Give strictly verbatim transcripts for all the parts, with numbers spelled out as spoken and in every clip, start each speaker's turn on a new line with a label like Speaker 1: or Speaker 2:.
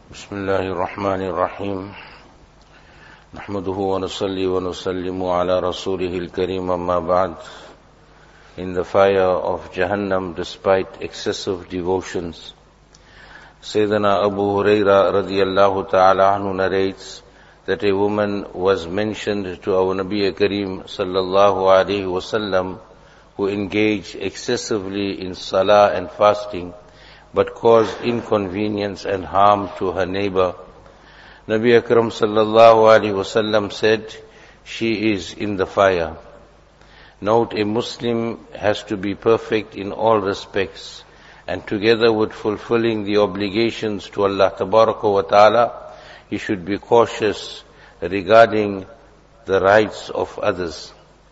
Speaker 1: بسم الله الرحمن الرحيم نحمده ونصلي ونسلم على رسوله الكريم أما بعد. In the fire of Jahannam despite excessive devotions, Sayyidina Abu Huraira radiyallahu ta'ala anhu narrates that a woman was mentioned to our Nabi Kareem sallallahu alayhi wasallam who engaged excessively in salah and fasting but caused inconvenience and harm to her neighbor. Nabi Akram sallallahu alayhi wasallam said, she is in the fire. Note, a Muslim has to be perfect in all respects, and together with fulfilling the obligations to Allah Tabaraka wa Ta'ala, he should be cautious regarding the rights of others.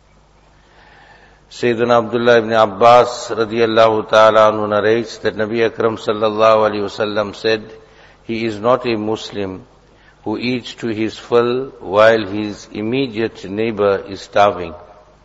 Speaker 1: Sayyidina Abdullah ibn Abbas radiyallahu ta'ala anhu narrates that Nabi Akram sallallahu alayhi wasallam said, he is not a Muslim who eats to his fill while his immediate neighbor is starving.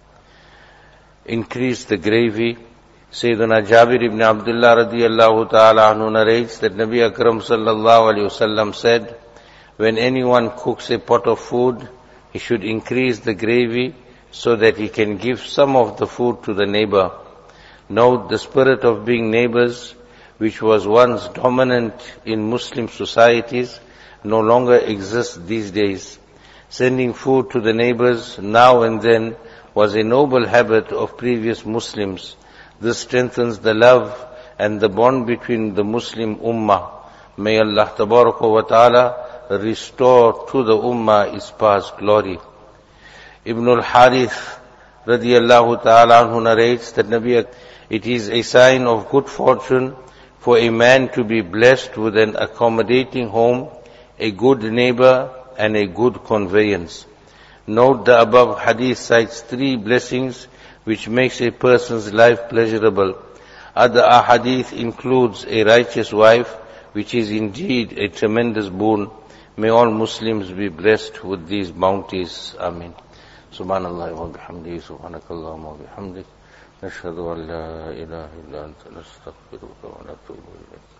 Speaker 1: Increase the gravy. Sayyidina Jabir ibn Abdullah radiyallahu ta'ala anhu narrates that Nabi Akram sallallahu alayhi wasallam said, when anyone cooks a pot of food, he should increase the gravy so that he can give some of the food to the neighbor. Note, the spirit of being neighbors, which was once dominant in Muslim societies, no longer exists these days. Sending food to the neighbors now and then was a noble habit of previous Muslims. This strengthens the love and the bond between the Muslim Ummah. May Allah Tabaraka wa Ta'ala restore to the Ummah its past glory. Ibn al-Harith radiyallahu ta'ala anhu narrates that Nabi, it is a sign of good fortune for a man to be blessed with an accommodating home, a good neighbor, and a good conveyance. Note, the above hadith cites three blessings which makes a person's life pleasurable. Other ahadith includes a righteous wife, which is indeed a tremendous boon. May all Muslims be blessed with these bounties. Ameen. Subhanallah wa bihamdihi, subhanakallahumma wa bihamdik, nashhadu an la ilaha illa anta nastaghfiruka wa natubu ilayk.